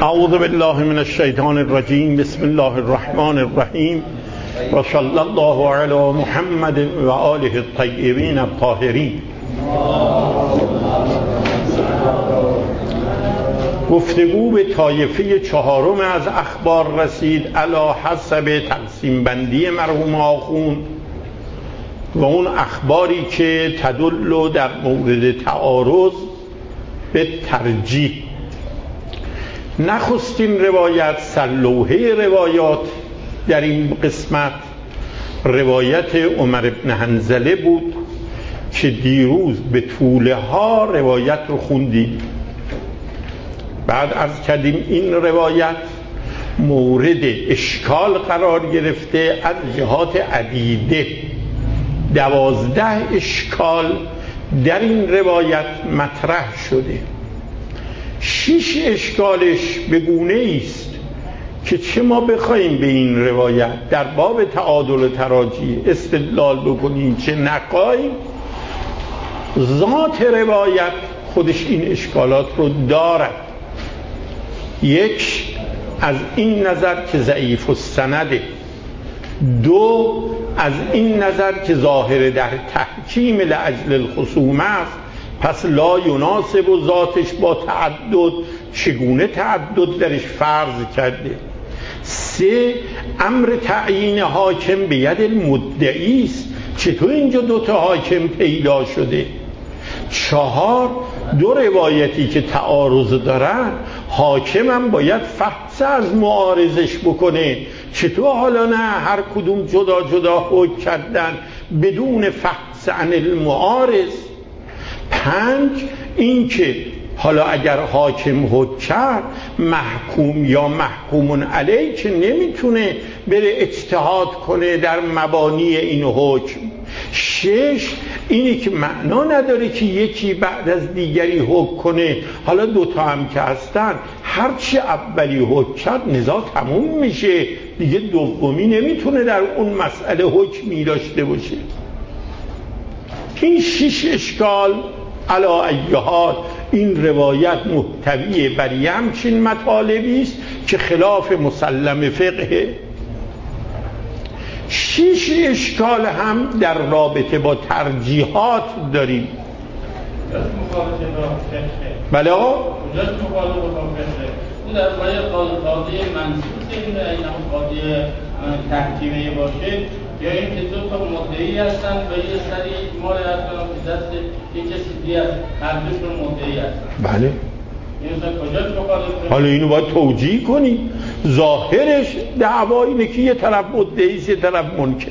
اعوذ بالله من الشیطان الرجیم. بسم الله الرحمن الرحیم و صلی الله علی محمد و آله الطیبین الطاهرین. گفتگو به طایفه چهارم از اخبار رسید علی حسب تقسیم بندی مرحوم آخوند و اون اخباری که تدل در مورد تعارض به ترجیح. نخستین روایت سرلوحه روایات در این قسمت روایت عمر بن حنظله بود که دیروز به طوله ها روایت رو خوندیم. بعد عرض کردیم این روایت مورد اشکال قرار گرفته از جهات عدیده. 12 اشکال در این روایت مطرح شده. 6 اشکالش به گونه است که چه ما بخوایم به این روایت در باب تعادل و تراجیح استدلال بکنیم چه نخواهیم، ذات روایت خودش این اشکالات رو دارد. یک، از این نظر که ضعیف السنده. دو، از این نظر که ظاهر در تحکیم لاجل الخصومه است، پس لا یناسب و ذاتش با تعدد، چگونه تعدد درش فرض کرده. سه، امر تعیین حاکم به ید المدعی است، چطور اینجا دوتا حاکم پیدا شده. چهار، دو روایتی که تعارض دارن حاکم هم باید فحص از معارضش بکنه، چطور حالا نه هر کدوم جدا جدا حکم کردن بدون فحص عن المعارض. 5، این که حالا اگر حاکم حکم کرد محکوم یا محکومون علیه که نمیتونه بره اجتهاد کنه در مبانی این حکم. 6، اینی که معنا نداره که یکی بعد از دیگری حکم کنه، حالا دوتا هم که هستن هرچی اولی حکم کرد نزاع تموم میشه دیگه، دومی نمیتونه در اون مسئله حکمی داشته باشه. این 6 اشکال علی ای حال این روایت محتوی بر همچین مطالبی است که خلاف مسلم فقه. 6 اشکال هم در رابطه با ترجیحات داریم. بله آقا؟ کجاست مخالف با فقه؟ اون در پای قاضی منصوص این قاضی تحکیمه باشه، یا این که دو تا مدعی هستن و یه سری مال هستن و دست یه کسی دیگه هست، هر دوشون مدعی هستن. بله. حالا اینو باید توجیه کنی. ظاهرش دعوا اینه که یه طرف مدعی است یه طرف منکر.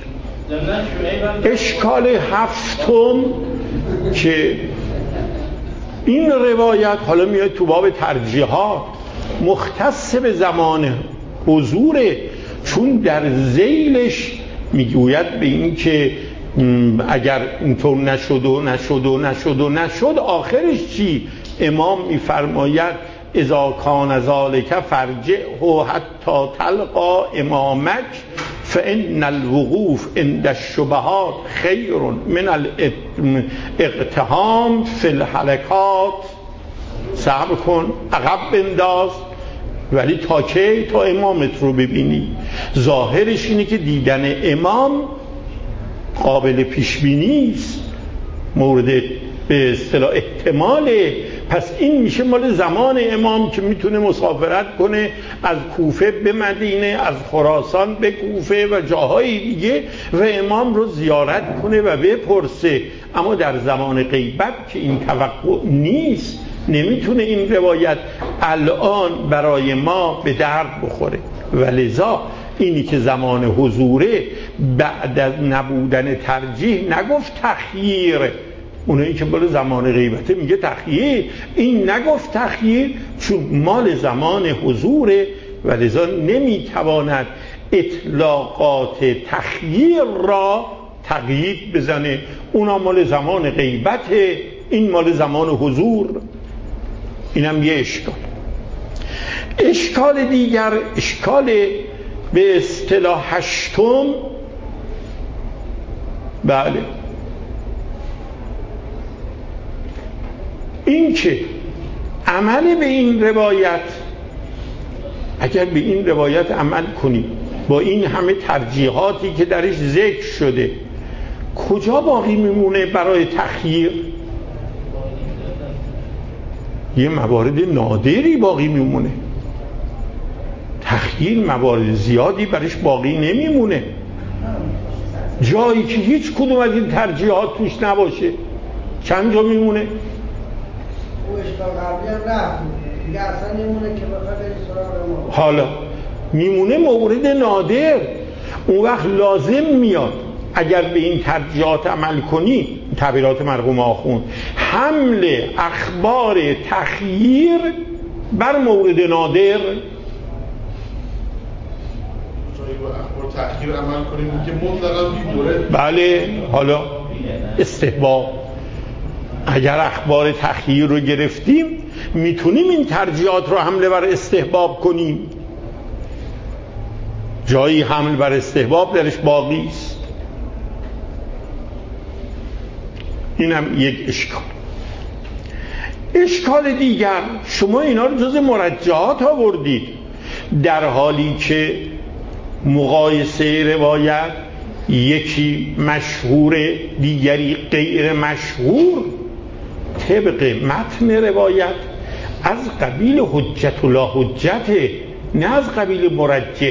اشکال هفتم که این روایت حالا میاد تو باب ترجیحات مختص به زمان حضوره، چون در ذیلش میگوید به این که اگر اینطور نشد و نشد و نشد و نشد آخرش چی؟ امام میفرماید اذا کان ذلک فرجعه حتی تلقا امامک فان الوقوف عند الشبهات خیر من الاقتحام فی الحلقات. صبر کن، عقب بنداز، ولی تا کی؟ تا امامت رو ببینی. ظاهرش اینه که دیدن امام قابل پیش بینی است، مورد به اصطلاح احتماله. پس این میشه مال زمان امام که میتونه مسافرت کنه از کوفه به مدینه، از خراسان به کوفه و جاهای دیگه و امام رو زیارت کنه و بپرسه. اما در زمان غیبت که این توقع نیست، نمیتونه این روایت الان برای ما به درد بخوره. ولذا اینی که زمان حضوره بعد از نبودن ترجیح نگفت تخییر، اونایی که بالا زمان غیبته میگه تخییر، این نگفت تخییر چون مال زمان حضوره و لذا نمیتواند اطلاقات تخییر را تقیید بزنه. اونا مال زمان غیبته، این مال زمان حضور. اینم یه اشکال. اشکال دیگر، اشکال به اصطلاح هشتم، بله، این که عمل به این روایت اگر به این روایت عمل کنی با این همه ترجیحاتی که درش ذکر شده، کجا باقی میمونه برای تخییر؟ یه موارد نادری باقی میمونه. تخییر موارد زیادی برش باقی نمیمونه. جایی که هیچ کدوم از این ترجیحات توش نباشه چند جا میمونه؟ او اشکال قبلی هم رفت دیگه، اصلا میمونه که بخواه بری سراغ ما. حالا میمونه مورد نادر. اون وقت لازم میاد اگر به این ترجیحات عمل کنی، تعبیرات مرحوم آخوند، حمل اخبار تخییر بر مورد نادر. اخبار تخییر عمل کنیم که مطلقا بی‌مورد. بله. حالا استحباب، اگر اخبار تخییر رو گرفتیم میتونیم این ترجیحات رو حمله بر استحباب کنیم. جایی حمل بر استحباب درش باقی است. اینم یک اشکال. اشکال دیگر، شما اینا رو جز مرجحات آوردید، در حالی که مقایسه روایت یکی مشهور دیگری غیر مشهور طبق متن روایت از قبیل حجت و لا حجت، نه از قبیل مرجح.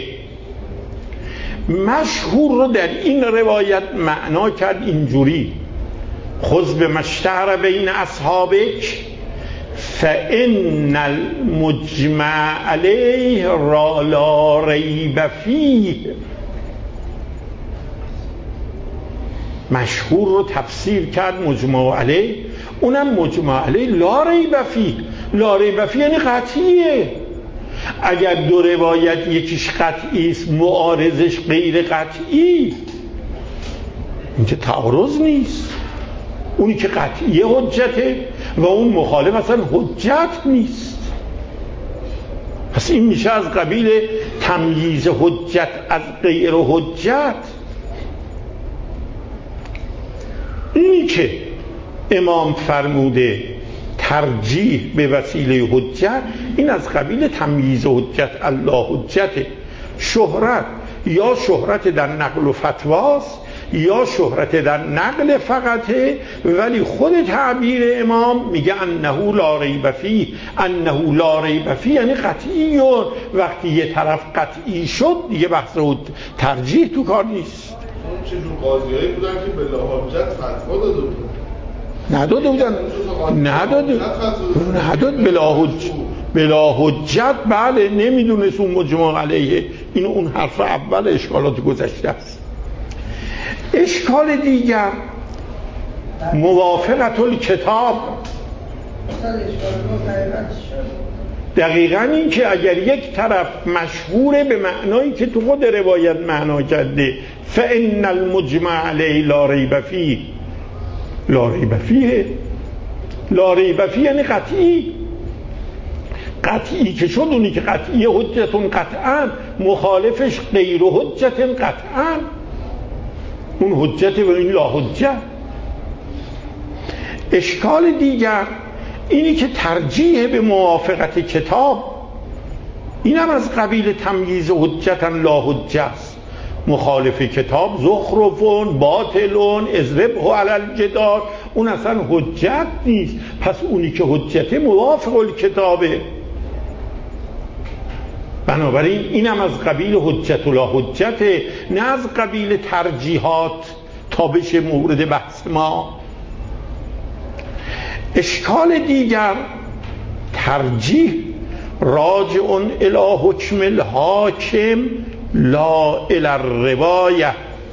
مشهور رو در این روایت معنا کرد اینجوری: خذ بمشتهر بین اصحابک فإن المجمع علیه را لا ریب فیه. مشهور رو تفسیر کرد مجمع علیه، اونم مجمع علیه لا ریب فیه. لا ریب فیه یعنی قطعیه. اگر دو روایت یکیش قطعی است معارضش غیر قطعی، این که تعارض نیست. اونی که قطعی حجته و اون مخالف اصلا حجت نیست. پس این میشه از قبیل تمییز حجت از غیر حجت. اینی که امام فرموده ترجیح به وسیله حجت، این از قبیل تمییز حجت الله حجته. شهرت یا شهرت در نقل و فتواست یا شهرت در نقل فقطه، ولی خود تعبیر امام میگه انه لا ریب فیه. انه لا ریب فیه یعنی قطعی. و وقتی یه طرف قطعی شد دیگه بحث ترجیح تو کار نیست. چه جور قاضیایی بودن که به لا حجت فتوا داده بودن؟ نداد بلا حجت. بله، نمیدونست اون مجمع علیه. این اون حرف اول اشکالات گذشته است. اشکال دیگر موافقت الکتاب. دقیقاً این که اگر یک طرف مشهوره به معنایی که تو خود روایت معنا کرده فإن المجمع علیه لا ریب فیه، لا ریب فیه، لا ریب فیه یعنی قطعی. قطعی که شد اونی که قطعی حجتون قطعا، مخالفش غیر حجت قطعا، اون حجت و این لا حجت. اشکال دیگر اینی که ترجیح به موافقت کتاب، اینم از قبیل تمییز حجت لا حجت است. مخالف کتاب زخرفون باطلون اضربه علی الجدار، اون اصلا حجت نیست. پس اونی که حجت موافق الکتابه. بنابراین اینم از قبیل حجت و لا حجته، نه از قبیل ترجیحات تا بشه مورد بحث ما. اشکال دیگر، ترجیح راجع الی حکم الحاکم لا الی الروایه.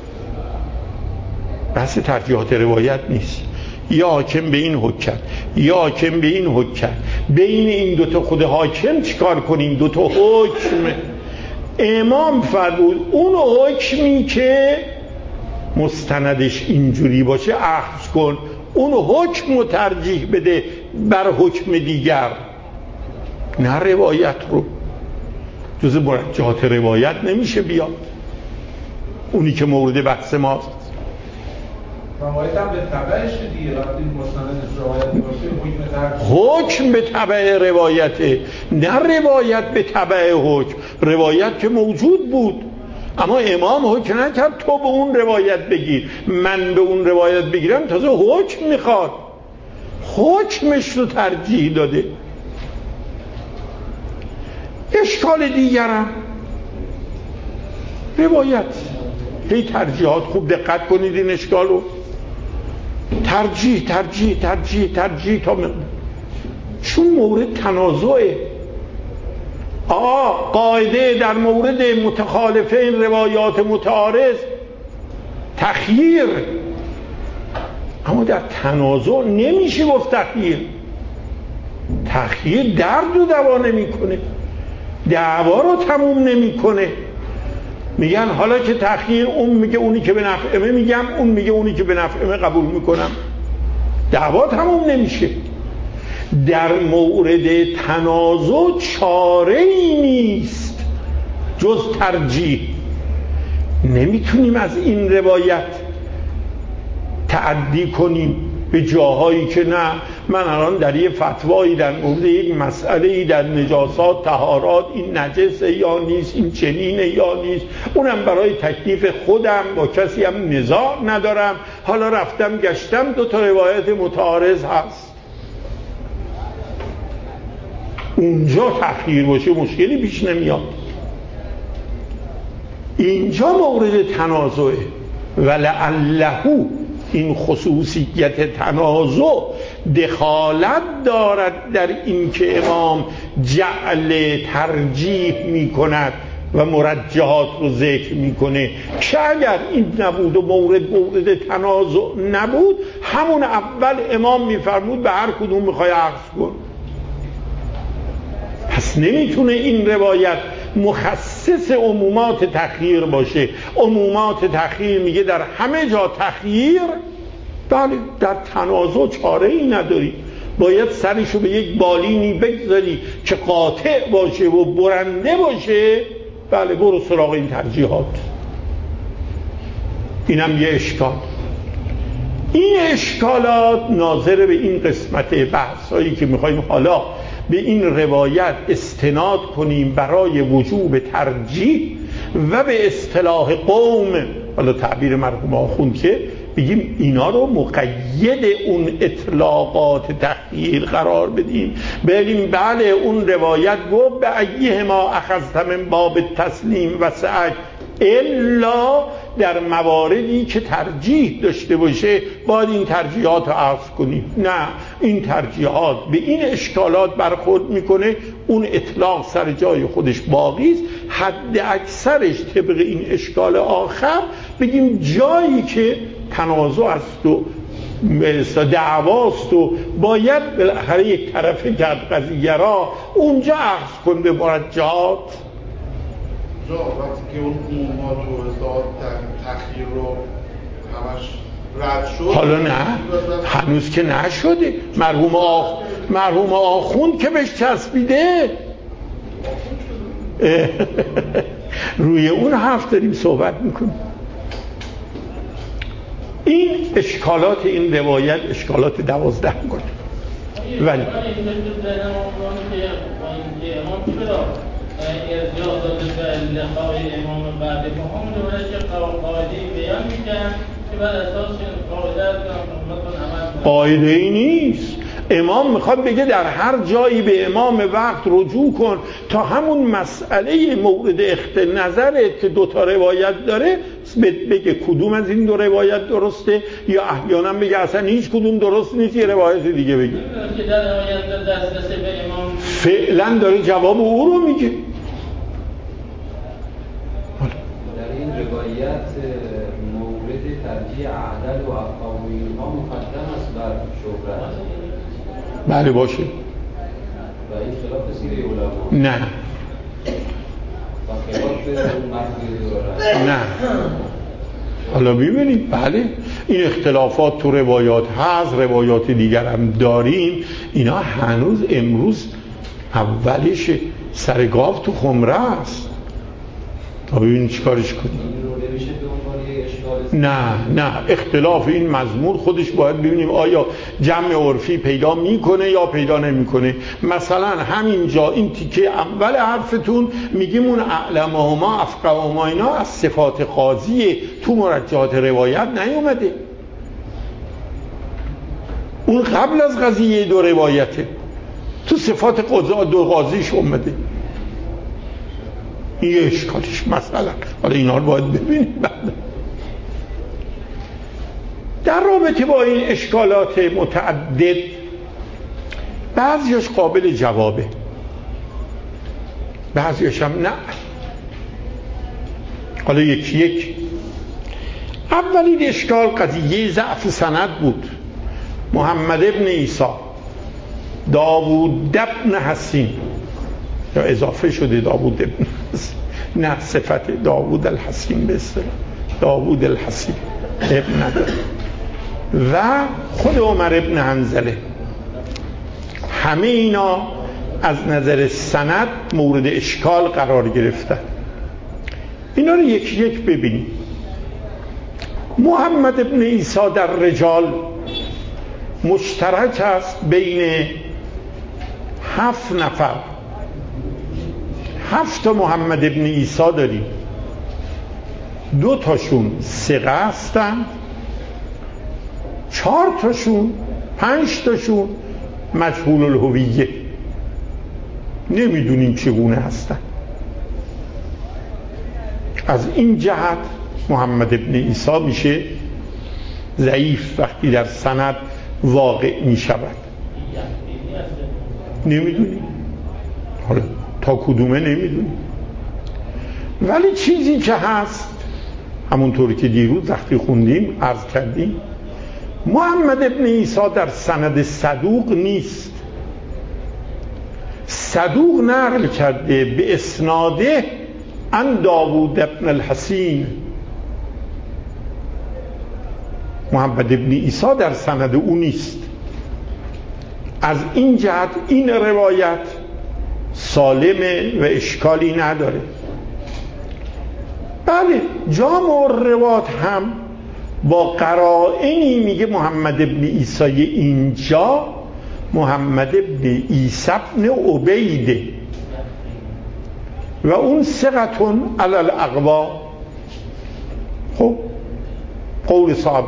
بحث ترجیحات روایت نیست. یا حاکم به این حکم یا حاکم به این حکم، بین این دوتا خود حاکم چیکار کنیم؟ دوتا حکم. امام فرمود اون حکمی که مستندش اینجوری باشه اخذ کن، اون حکم رو ترجیح بده بر حکم دیگر، نه روایت رو. جز مرجحات روایت نمیشه بیاد اونی که مورد بحث ماست. روایت هم به تبعش دیگه، وقتی مستندش روایت باشه حکم به تبع روایته، نه روایت به تبع حکم. روایت که موجود بود، اما امام حکم نکرد تو به اون روایت بگیر، من به اون روایت بگیرم، تازه حکم میخواد، حکمش رو ترجیح داده. اشکال دیگرم روایت هی ترجیحات، خوب دقت کنید این اشکال رو، ترجیح ترجیح ترجیح ترجیح تا چون مورد تنازعه. قاعده در مورد متخالفین روایات متعارض تخییر، اما در تنازع نمیشه گفت تخییر درد رو دوا نمیکنه، دعوا رو تموم نمیکنه. میگن حالا که تخییر، اون میگه اونی که به نفعمه میگم، اون میگه اونی که به نفعمه قبول میکنم، دعوا تموم نمیشه. در مورد تنازع چاره ای نیست جز ترجیح. نمیتونیم از این روایت تعدی کنیم به جاهایی که نه، من الان در یه فتوایی در مورد یک مسئله‌ای در نجاسات طهارات، این نجسه یا نیست، این چنینه یا نیست، اونم برای تکلیف خودم با کسی هم نزاع ندارم، حالا رفتم گشتم 2 تا روایت متعارض هست، اونجا تخییر باشه مشکلی پیش نمیاد. اینجا مورد تنازعه، ولعله این خصوصیت تنازع دخالت دارد در این که امام جعل ترجیح می کند و مرجحات رو ذکر میکنه، که اگر این نبود و مورد تنازع نبود، همون اول امام میفرمود به هر کدوم میخوای عکس کن. پس نمیتونه این روایت مخصص عمومات تخییر باشه. عمومات تخییر میگه در همه جا تخییر، بله در تنازع چاره ای نداری، باید سرشو به یک بالینی بگذاری که قاطع باشه و برنده باشه، بله برو سراغ این ترجیحات. اینم یه اشکال. این اشکالات ناظر به این قسمت بحثایی که میخوایم حالا به این روایت استناد کنیم برای وجوب ترجیح و به اصطلاح قوم، حالا تعبیر مرحوم آخوند که بگیم اینا رو مقید اون اطلاقات تخییر قرار بدیم، بگیم بله اون روایت گفت به ایه ما اخذت من باب تسلیم و سعی، الا در مواردی که ترجیح داشته باشه باید این ترجیحات رو عرض کنیم. نه، این ترجیحات به این اشکالات برخورد میکنه، اون اطلاق سر جای خودش باقی است، حد اکثرش طبق این اشکال آخر بگیم جایی که تنازع است و دعواست و باید بالاخره یک طرفه کرد قضیه را، اونجا عرض کن به مرجحات. وقتی که اون عمومات و اصلاحات تخییر رو همش رد شد، حالا نه، هنوز که نشده. مرحوم آخوند که بهش چسبیده روی اون حرف داریم صحبت میکنیم. این اشکالات این روایت اشکالات 12 کنه. ولی ارجاع داده به لقای امام بعد ما همون دوره که قاعده بیان میکنن که بر اساس قاعده ای نیست. امام میخواد بگه در هر جایی به امام وقت رجوع کن تا همون مسئله مورد نظرت که 2 تا روایت داره بگه کدوم از این 2 روایت درسته، یا احیانا بگه اصلا هیچ کدوم درست نیست، یه روایت دیگه بگه. فعلا داره جواب او رو میگه. در این روایت مورد ترجیح عدل و اقاویل ها مقدم است بر شهرت. بله باشه. و این خلاف سیره علما. نه. و خلاف مفهوم نه. حالا ببینید، بله این اختلافات تو روایات هست، روایات دیگر هم داریم، اینا هنوز امروز اولش سر گاو تو خمره است. تا ببینید چی کارش کنید. نه اختلاف این مضمون خودش باید ببینیم آیا جمع عرفی پیدا میکنه یا پیدا نمیکنه. مثلا همینجا این تیکه اول حرفتون میگیم اون اعلمهما افقهما اینا از صفات قاضیه، تو مرجحات روایت نیومده، اون قبل از قضیه دو روایته، تو صفات دو قاضیش اومده. این یه اشکالش مثلا. حالا اینا رو باید ببینیم بعد. در رابطه با این اشکالات متعدد بعضیش قابل جوابه، بعضیش هم نه. حالا یکی اولین اشکال قضیه ضعف سند بود. محمد ابن عیسی، داوود ابن حسین، یا اضافه شده داوود ابن حسین، نه صفت داوود الحسین به اصطلاح داوود الحسین ابن نداره، و خود عمر ابن حنظله، همه اینا از نظر سند مورد اشکال قرار گرفتن. اینا رو یکی یک ببینیم. محمد ابن عیسی در رجال مشترک است بین 7 نفر. 7 تا محمد ابن عیسی داریم، 2 تاشون ثقه هستن، 4 تاشون 5 تاشون مجهول الهویه، نمیدونیم چگونه هستن. از این جهت محمد ابن عیسی میشه ضعیف وقتی در سند واقع میشود. نمیدونیم حالا تا کدومه نمیدونیم، ولی چیزی که هست همونطوری که دیروز وقتی خوندیم عرض کردیم، محمد ابن عیسی در سند صدوق نیست. صدوق نقل کرده به اسناده عن داوود ابن الحسین. محمد ابن عیسی در سند او نیست. از این جهت این روایت سالمه و اشکالی نداره. بله جامع الروات هم با قرائنی میگه محمد ابن عیسی اینجا محمد ابن عیسی ابن عبیده و اون ثقتون علی الاقوا. خب قول صاحب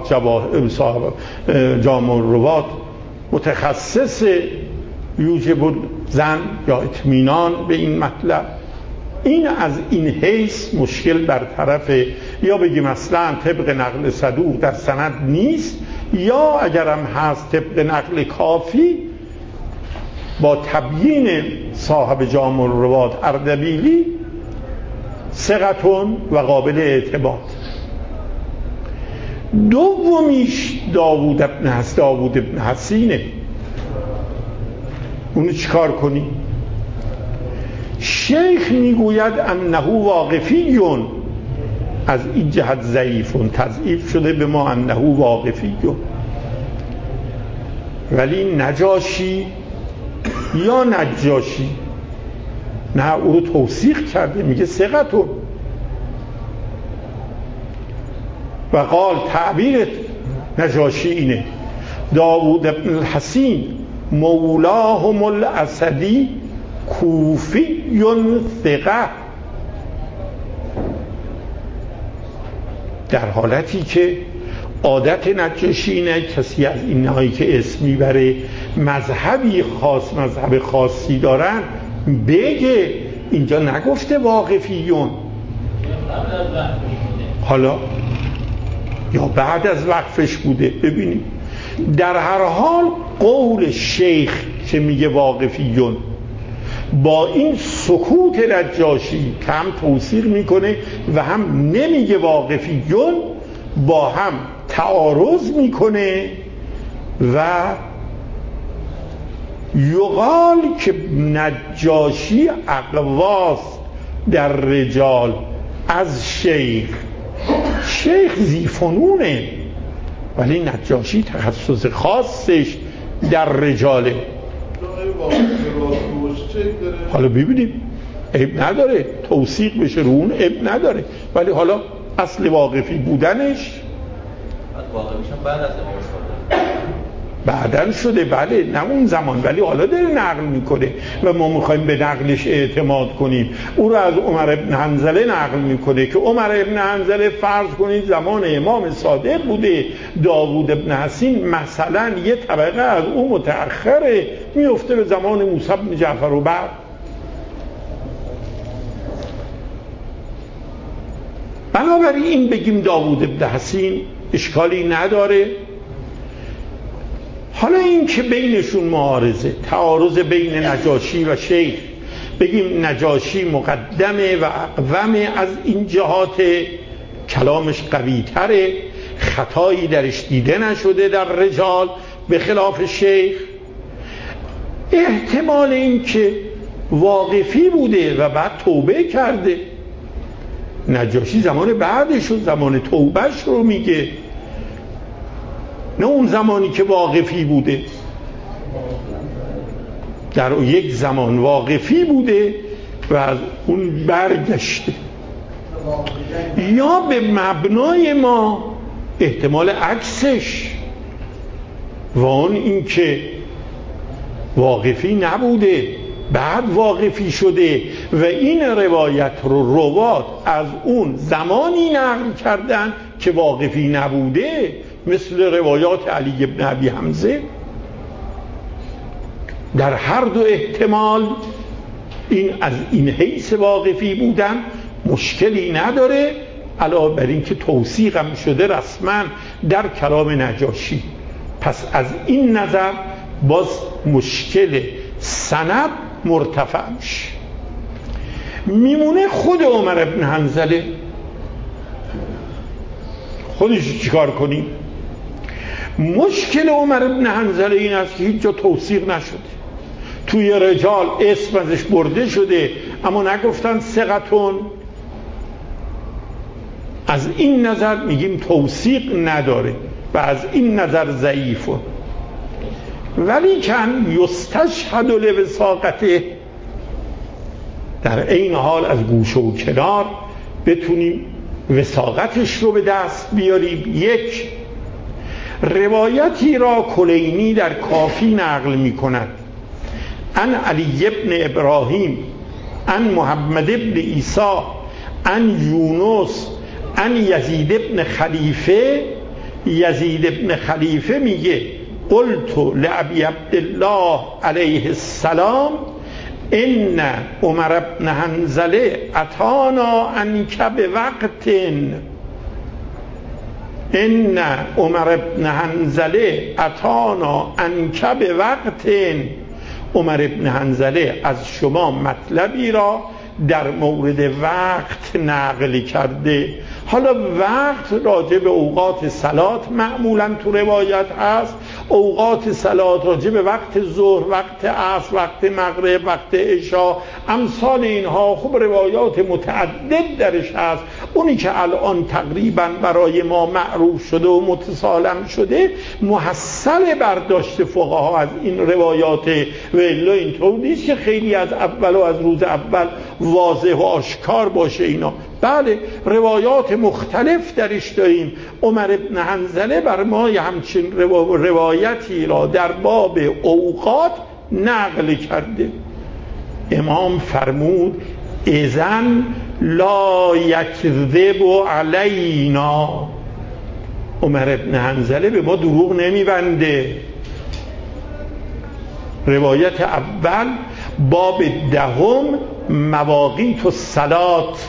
جامع الروات متخصص یوجب زن یا اطمینان به این مطلب، این از این حیث مشکل برطرفه. یا بگیم اصلا طبق نقل صدوق در سند نیست، یا اگرم هست طبق نقل کافی با تبیین صاحب جامع الروات اردبیلی ثقتون و قابل اعتماد. دومیش داوود ابن حسینه. اونو چیکار کنی؟ شیخ میگوید انه واقفیون، از این جهت ضعیفون، تضعیف شده به ما انه واقفیون. ولی نجاشی یا نجاشی نه، او رو توثیق کرده، میگه ثقتون. و قال تعبیر نجاشی اینه داوود ابن الحسین مولاهم الاسدی کوفی ثقه، در حالتی که عادت نجاشی اینه کسی از اینهایی که اسم میبره مذهبی خاص، مذهب خاصی دارن، بگه اینجا نگفته واقفیون، حالا یا بعد از وقفش بوده. ببینیم در هر حال قول شیخ که میگه واقفیون با این سکوت نجاشی که هم توثیق میکنه و هم نمیگه واقفیون، با هم تعارض میکنه و یقال که نجاشی اقواست در رجال از شیخ زیفنونه، ولی نجاشی تخصص خاصش در رجاله. حالا ببینیم عیب نداره، توثیق بشه رو اون عیب نداره، ولی حالا اصل واقفی بودنش واقعیشون بعد از امام صادق بعدن شده، بله نه اون زمان، ولی حالا داره نقل میکنه و ما میخوایم به نقلش اعتماد کنیم. او رو از عمر ابن حنظله نقل میکنه که عمر ابن حنظله فرض کنید زمان امام صادق بوده، داوود ابن حسین مثلا یه طبقه از او متأخره، میفته به زمان موسی بن جعفر و بعد. بنابراین این بگیم داوود ابن حسین اشکالی نداره. حالا این که بینشون معارضه، تعارض بین نجاشی و شیخ، بگیم نجاشی مقدمه و اقومه از این جهات، کلامش قوی تره، خطایی درش دیده نشده در رجال به خلاف شیخ. احتمال این که واقفی بوده و بعد توبه کرده، نجاشی زمان بعدش و زمان توبهش رو میگه، نه اون زمانی که واقفی بوده. در یک زمان واقفی بوده و از اون برگشته. یا به مبنای ما احتمال عکسش و اون این که واقفی نبوده بعد واقفی شده و این روایت رو روات از اون زمانی نقل کردن که واقفی نبوده، مثل روایات علی ابن ابی حمزه. در هر دو احتمال این از این حیث واقفی بودن مشکلی نداره، علاوه بر این که توثیق هم شده رسما در کلام نجاشی. پس از این نظر باز مشکل سند مرتفع میشه. میمونه خود عمر ابن حنظله، خودش چیکار کنیم؟ مشکل عمر ابن حنظله این است که هیچ جا توثیق نشده، توی رجال اسم ازش برده شده اما نگفتن ثقتون. از این نظر میگیم توثیق نداره و از این نظر ضعیفه. ولی کن یستشهد لوثاقته، در این حال از گوشه و کنار بتونیم وثاقتش رو به دست بیاریم. یک روایتی را کلینی در کافی نقل می کند ان علی ابن ابراهیم ان محمد ابن عیسی ان یونس ان یزید ابن خلیفه. یزید ابن خلیفه میگه قلت لابی عبدالله علیه السلام ان عمر ابن حنظله اتانا عنک بوقت، ان عمر ابن حنظله اتانا عنک بوقت. عمر ابن حنظله از شما مطلبی را در مورد وقت نقل کرده. حالا وقت راجع به اوقات صلات معمولا تو روایت هست، اوقات صلات راجع به وقت ظهر، وقت عصر، وقت مغرب، وقت عشا، امثال اینها خب روایات متعدد درش هست. اونی که الان تقریبا برای ما معروف شده و متسالم شده محصل برداشت فقها از این روایات، و الا اینطور نیست که خیلی از اول و از روز اول واضح و آشکار باشه اینا. بله روایات مختلف درش داریم. عمر ابن حنظله بر ما همچین روایتی را در باب اوقات نقل کرده. امام فرمود اذن لا یکذب علینا، عمر ابن حنظله به ما دروغ نمیبنده. روایت اول باب دهم مواقیت الصلات.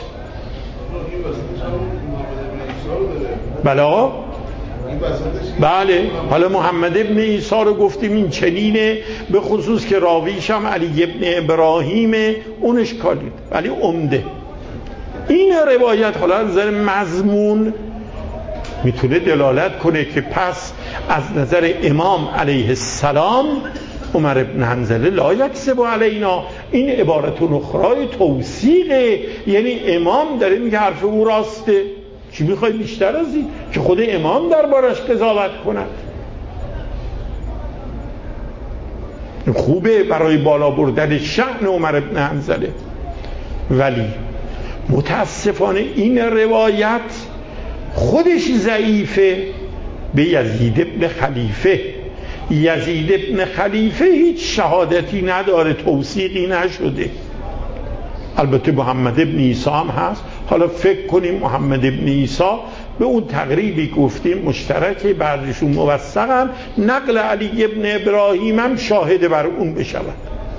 بله حالا محمد ابن عیسی رو گفتیم این چنینه، به خصوص که راویش هم علی ابن ابراهیمه، اونش کالید ولی عمده. این روایت حالا از نظر مضمون میتونه دلالت کنه که پس از نظر امام علیه السلام عمر ابن حنظله لا یکذب علینا، این عبارت اخرای توثیقه، یعنی امام داره میگه حرف او راسته. چی میخوای بیشتر از این که خود امام دربارش قضاوت کند؟ خوبه برای بالا بردن شأن عمر ابن حنظله. ولی متاسفانه این روایت خودش ضعیفه به یزید ابن خلیفه. یزید ابن خلیفه هیچ شهادتی نداره، توثیقی نشده. البته محمد ابن عیسی هم هست. حالا فکر کنیم محمد ابن عیسی به اون تقریبی گفتیم مشترک، بعضشون موثقن، نقل علی ابن ابراهیم هم شاهد بر اون بشود.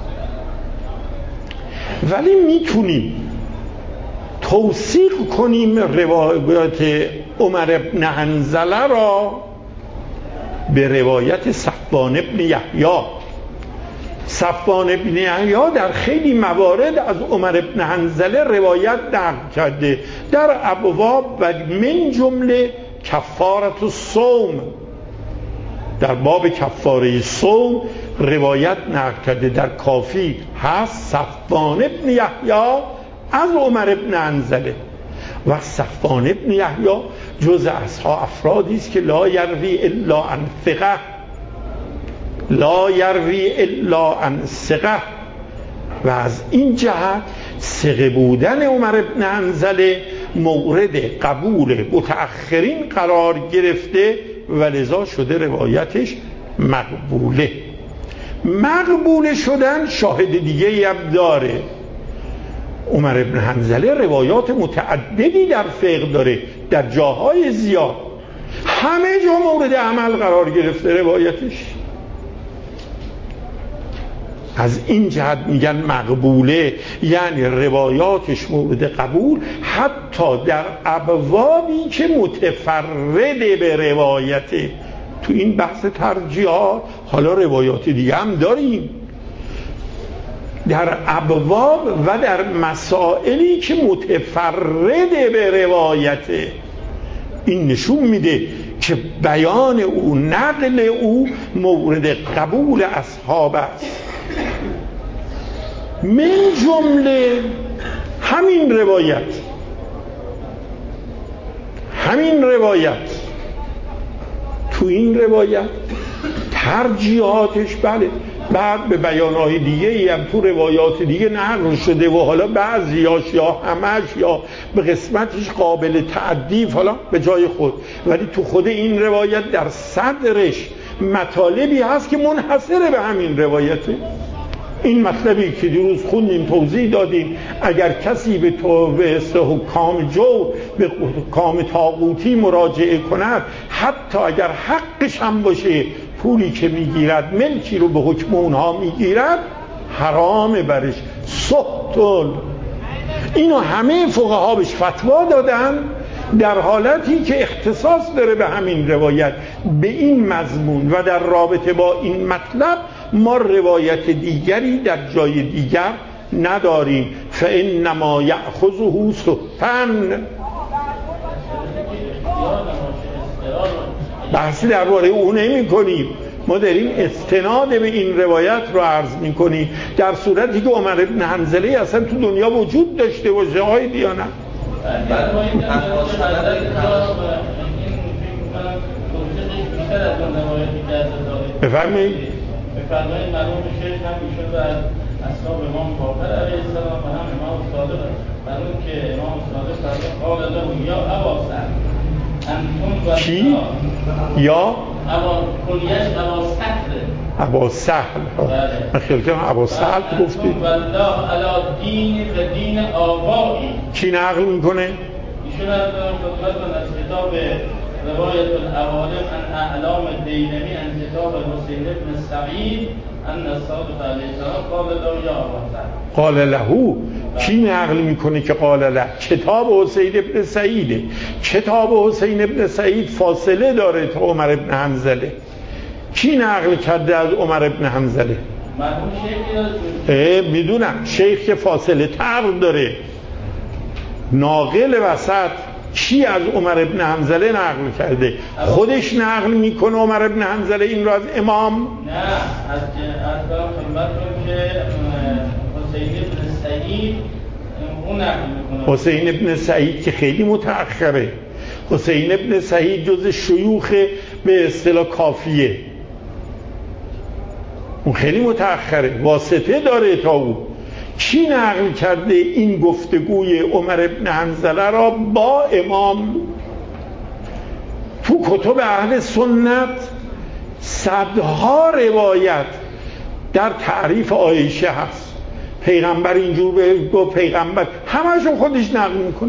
ولی میتونیم توثیق کنیم روایات عمر ابن حنظله را به روایت صفوان ابن یحیی. صفوان ابن یحیی در خیلی موارد از عمر ابن حنظله روایت نقل کرده در ابواب و من جمله کفارت الصوم، در باب کفاره صوم روایت نقل کرده. در کافی هست صفوان ابن یحیی از عمر ابن حنظله. و صفوان ابن یحیی جز اصحاب افرادی است که لا یروی الا عن ثقه، لا یروی الا عن ثقه. و از این جهت ثقه بودن عمر ابن حنظله مورد قبول متأخرین قرار گرفته و لذا شده روایتش مقبوله. مقبول شدن شاهد دیگه هم داره. عمر ابن حنظله روایات متعددی در فقه داره، در جاهای زیاد، همه جا مورد عمل قرار گرفته روایتش. از این جهت میگن مقبوله، یعنی روایاتش مورد قبول حتی در ابوابی که متفرده به روایته. تو این بحث ترجیحات حالا روایات دیگه هم داریم، در ابواب و در مسائلی که متفرده به روایته. این نشون میده که بیان او، نقل او مورد قبول اصحاب است. من جمله همین روایت تو این روایت ترجیحاتش بله بعد به بیانهای دیگه هم تو روایات دیگه نقل شده و حالا بعضیاش یا همش یا به قسمتش قابل تعدیف حالا به جای خود، ولی تو خود این روایت در صدرش مطالبی هست که منحصره به همین روایته. این مطلبی که دیروز خوندیم توضیح دادیم، اگر کسی به حکام جور به حکام طاغوتی مراجعه کند، حتی اگر حقش هم باشه پولی که میگیرد ملکی رو به حکم اونها میگیرد، حرامه برش، سحتل. اینو همه فقها بهش فتوا دادن در حالتی که اختصاص داره به همین روایت، به این مضمون. و در رابطه با این مطلب ما روایت دیگری در جای دیگر نداریم. فانما یأخذه سحتن. بحثی درباره اون نمی کنیم، ما داریم استناد به این روایت رو عرض می کنیم، در صورتی که عمر ابن حنظله اصلا تو دنیا وجود داشته و جای دیانه. بفرمایید. بفرمایید مرحوم شیخ هم ایشون از اصحاب امام باقر علیه السلام و هم امام صادق مرحوم که امام صادق فرمود قال له یا ابا سهل انتم و کی؟ یا کنیش ابا سهل. من خیلی کنم ابا سهل گفتی. والله علی دین و دین آبایی. کی نقل میکنه؟ ایشون از خدمتتون از کتاب روایت العوالم عن اعلام الدیلمی عن کتاب حسین ابن سعید ان الصادق علیه السلام قال له یا ابا سهل. قال له کی نقل میکنه که قال له؟ کتاب حسین ابن سعیده. کتاب حسین ابن سعید فاصله داره تا عمر ابن حنظله. کی نقل کرده از عمر ابن حنظله؟ مرحوم شیخ. میدونم شیخ که فاصله تر داره. ناقل وسط کی از عمر ابن حنظله نقل کرده؟ خودش نقل میکنه عمر ابن حنظله این رو از امام؟ نه، از خدمتتون که حسین ابن سعید اون نقل میکنه. حسین ابن سعید که خیلی متأخره. حسین ابن سعید جز شیوخ به اصطلاح کافیه، اون خیلی متأخره، واسطه داره تا او. کی نقل کرده این گفتگوی عمر ابن حنظله را با امام؟ تو کتب اهل سنت صدها روایت در تعریف عایشه هست. پیغمبر اینجور به پیغمبر همه‌شون خودش نقل میکنه.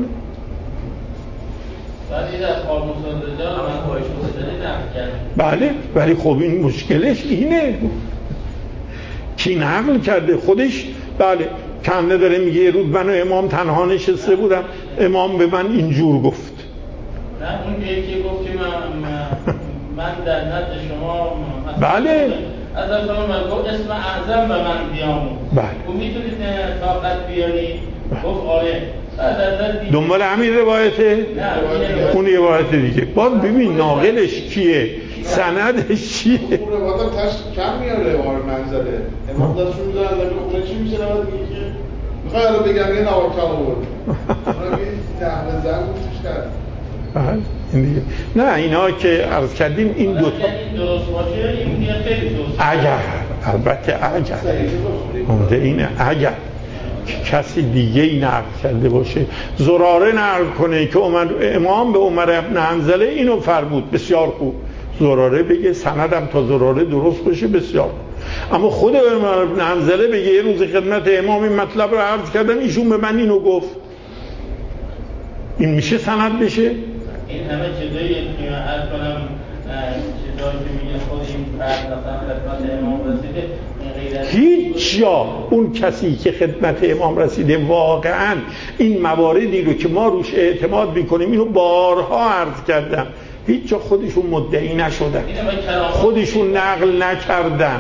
بله، ولی خب این مشکلش اینه، کی نقل کرده خودش. بله، کنده داره میگه یه روز من و امام تنها نشسته بودم، امام به من اینجور گفت. نه اون که یکی گفت که من در نزد شما بله از من گفت اسم اعظم به من بیامون. بله اون میتونید طاقت بیاری؟ گفت آره. دنبال همین روایته؟ نه اون روایت دیگه. باز ببین ناقلش کیه، سندش چیه. اون روایت تاش کم میاره وار منزله. امام دستشون میذارن در خونه چی میشه نماز میگه که میخوای الان بگم یه نواکل آورد. اونا می تحمل زن گفتش کرد. بله این دیگه. نه اینا که عرض کردیم این دو تا درست باشه این دیگه خیلی درست. اگر البته اگر مونده اینه اگر کسی دیگه ای نقل کرده باشه، زراره نقل کنه که امام به عمر ابن حنظله اینو فرمود، بسیار خوب. زراره بگه سندم تا زراره درست باشه، بسیار خوب. اما خود عمر ابن حنظله بگه یه روز خدمت امام این مطلب رو عرض کردم، ایشون به من اینو گفت، این میشه سند بشه؟ این همه چیزایی که عرض کنم چیزایی که میگه خود این فرد مثلا خدمت امام رسیده، هیچ جا اون کسی که خدمت امام رسیده واقعا این مواردی رو که ما روش اعتماد میکنیم، اینو بارها عرض کردم، هیچ جا خودشون مدعی نشدن، خودشون نقل نکردن،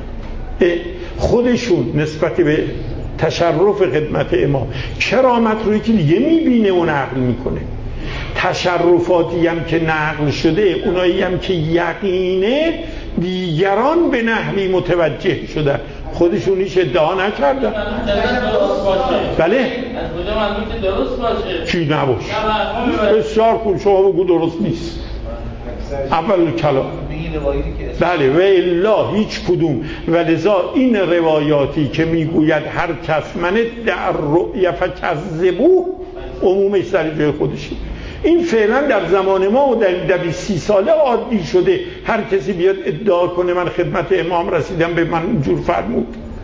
خودشون نسبت به تشرف خدمت امام کرامت روی که دیگه میبینه و نقل میکنه. تشرفاتی هم که نقل شده، اونایی هم که یقینه دیگران به نحوی متوجه شدن، خودشون هیچ ادعا نکردن. بله؟ از کجا معلومه که درست باشه؟ چی نباشه؟ بسیار خوب، شما بگو درست نیست. اول کلام بله و الا هیچ کدوم. ولذا این روایاتی که میگوید هر کس من در رؤیا فکذبوه، عمومش سر جای خودشه. این فعلا در زمان ما و در 30 ساله عادی شده، هر کسی بیاد ادعا کنه من خدمت امام رسیدم به من اینجور فرمود.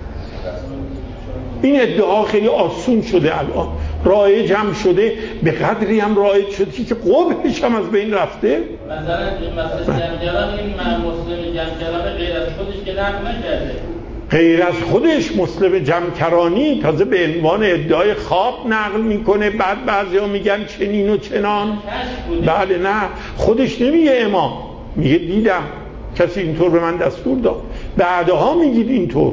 این ادعا خیلی آسون شده، الان رایج هم شده، به قدری هم رایج شده که قبحش هم از بین رفته. مثلا جمجران این مسلم جمجران غیر از خودش که نقل نکرده، غیر از خودش مسلم جمکرانی تازه به عنوان ادعای خواب نقل میکنه، بعد بعضیا میگن چنین و چنان. بله نه، خودش نمیگه امام، میگه دیدم کسی اینطور به من دستور داد، بعدها میگید اینطور.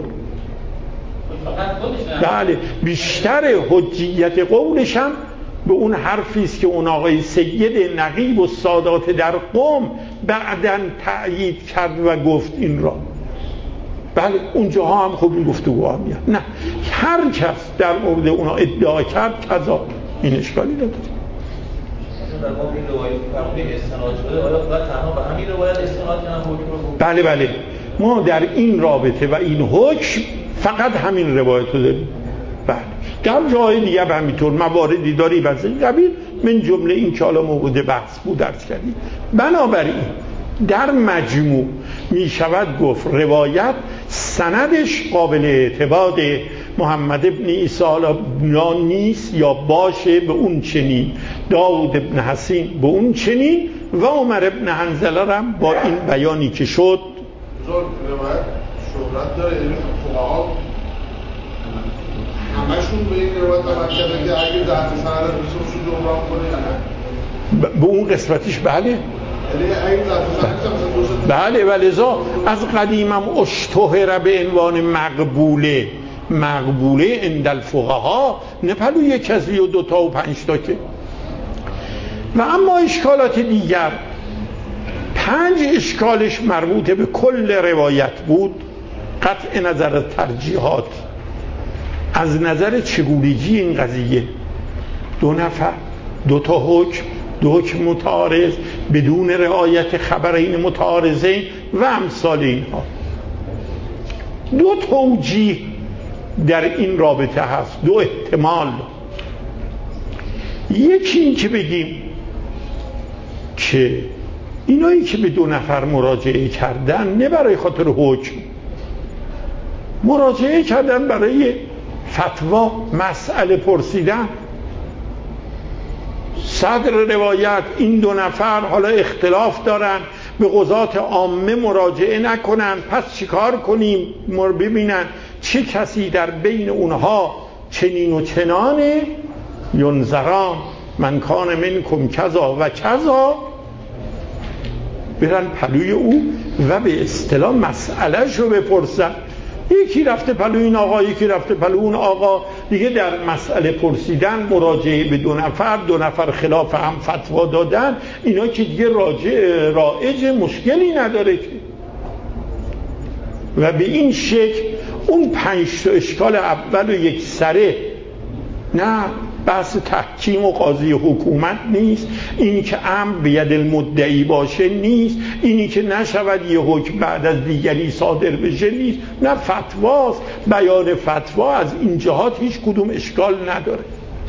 بله بیشتر حجیت قولش هم به اون حرفی است که اون آقای سید نقیب و سادات در قم بعداً تأیید کرد و گفت این را. بله اونجاها هم خوب این گفتگوها میاد. نه هر کس در مورد اونا ادعا کرد کذا، این اشکالی نداره. در واقع این روایت فرمودی استناد شده، آیا فقط تنها به همین روایت استناد کردن حکم رو؟ بله بله، ما در این رابطه و این حکم فقط همین روایت رو داریم. بله در جای دیگه هم همینطور مواردی داری از این قبیل، من جمله این که حالا موجود بحث بود درس کردیم. بنابراین در مجموع می شود گفت روایت سندش قابل اعتماد محمد ابن عیسی نیست، یا باشه به اون چنین، داود ابن حسین به اون چنین، و عمر ابن حنظله هم با این بیانی که شد روایت شهرت داره. این فقها همشون به این روایت عمل کردن که اگه ضعف سند رسولش رو جبران کنه یا نه؟ به اون قسمتش بله بله. ولذا از قدیم هم اشتهر به عنوان مقبوله عند الفقها، نه پلو یک کسی و 2 تا و 5 تا که. و اما اشکالات دیگر 5 اشکالش مربوط به کل روایت بود، قطع نظر از ترجیحات، از نظر چگونگی این قضیه، 2 نفر 2 تا حکم، 2 حکم متعارض بدون رعایت خبرین متعارضین و امثال اینها. 2 توجیه در این رابطه هست، دو احتمال. یکی این که بگیم که اینایی که به 2 نفر مراجعه کردن نه برای خاطر حکم، مراجعه کردن برای فتوا، مسئله پرسیدن. صدر روایت این 2 نفر حالا اختلاف دارن، به قضات عامه مراجعه نکنن، پس چیکار کنیم؟ ببینن چه کسی در بین اونها چنین و چنانه، ینظران من کان منکم کذا و کذا، برن پلوی او و به اصطلاح مسئلهش رو بپرسن. یکی رفته پلوی این آقا، یکی رفته پلوی اون آقا، دیگه در مسئله پرسیدن مراجعه به 2 نفر، 2 نفر خلاف هم فتوا دادن، اینا که دیگه رایج مشکلی نداره که. و به این شکل اون 5 تا اشکال اول و یک سره، نه بحث تحکیم و قاضی حکومت نیست، اینی که امر به ید المدعی باشه نیست، اینی که نشود یه حکم بعد از دیگری صادر بشه نیست، نه فتواست. بیان فتوا از این جهات هیچ کدوم اشکال نداره.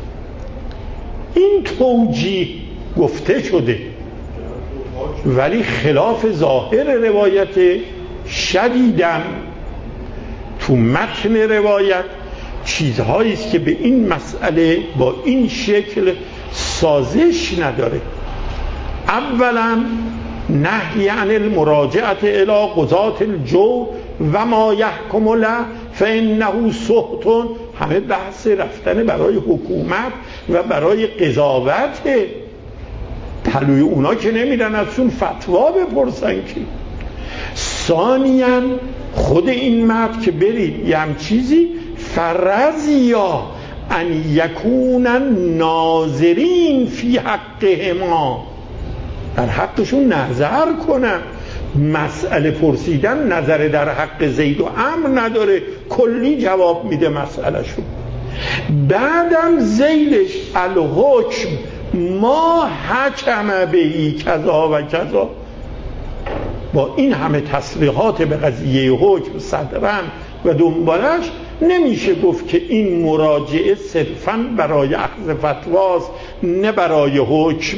این توجیه گفته شده ولی خلاف ظاهر روایت شدیداً تو متن روایت چیزهایی است که به این مسئله با این شکل سازش نداره. اولا نهی عن المراجعه الی قضاة الجور و ما یحکم له فانه سخط، همه بحث رفتن برای حکومت و برای قضاوت، پلوی اونا که نمیرن ازشون فتوا بپرسن که. ثانیاً خود این مرد که برید یه هم چیزی فرضیا ان یکون ناظرین فی حقهما، در حقشون نظر کنن. مسئله پرسیدن نظر در حق زید و عمرو نداره، کلی جواب میده مسئله شو. بعدم زیلش الحکم ما حکم بهی کذا و کذا، با این همه تصریحات به قضیه حکم صدرا و دنبالش نمیشه گفت که این مراجعه صرفاً برای اخذ فتواست نه برای حکم.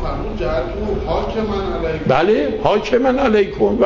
بله حاکمن علیکم و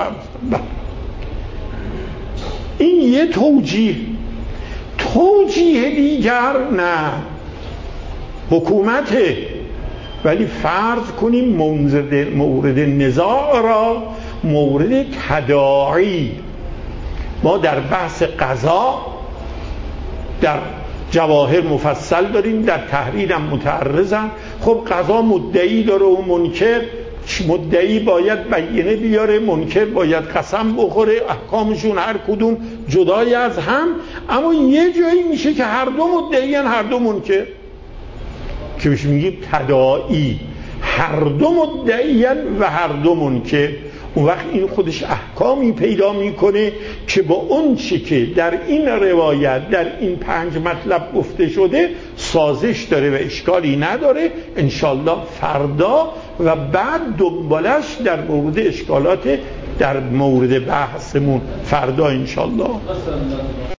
این یه توجیه. توجیه دیگر نه حکومته، ولی فرض کنیم مورد نزاع را مورد تداعی. ما در بحث قضا در جواهر مفصل داریم، در تحریر هم متعرضن. خب قضا مدعی داره و منکر، مدعی باید بینه بیاره، منکر باید قسم بخوره، احکامشون هر کدوم جدای از هم. اما یه جایی میشه که هر دو مدعیان هر دو منکر، که بهش میگیم تداعی، هر دو مدعیان و هر دو منکر. اون وقت این خودش احکامی پیدا میکنه که با اون چی که در این روایت در این 5 مطلب گفته شده سازش داره و اشکالی نداره. انشالله فردا و بعد دنبالش در مورد اشکالات در مورد بحثمون فردا انشالله.